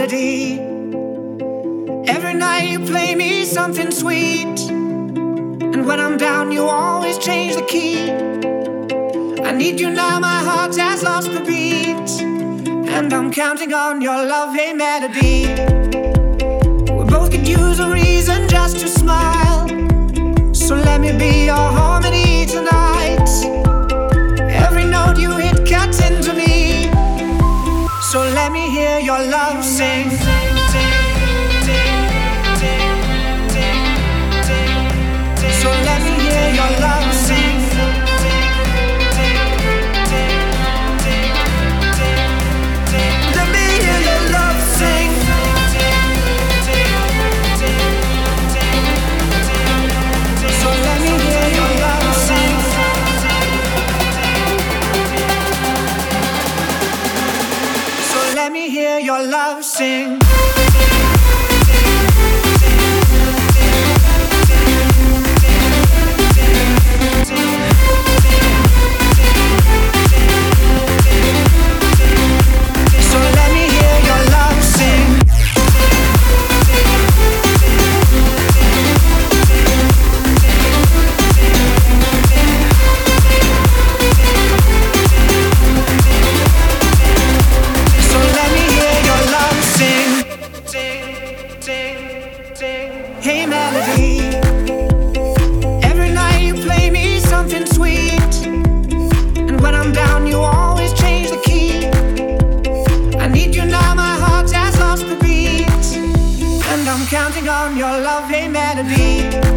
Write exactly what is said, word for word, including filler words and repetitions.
melody. Every night you play me something sweet, and when I'm down you always change the key. I need you now, my heart has lost the beat, and I'm counting on your love, hey melody. We both could use a reason just to smile, so let me be your harmony tonight. Every note you hit cuts into me, so let me hear your love sing. So let me hear your love sing. Let me hear your love sing. So let me hear your love sing. So let me hear your love sing. So let me hear your love sing. So let me hear your love sing. Hey melody. Every night you play me something sweet, and when I'm down you always change the key. I need you now, my heart has lost the beat, and I'm counting on your love, hey melody.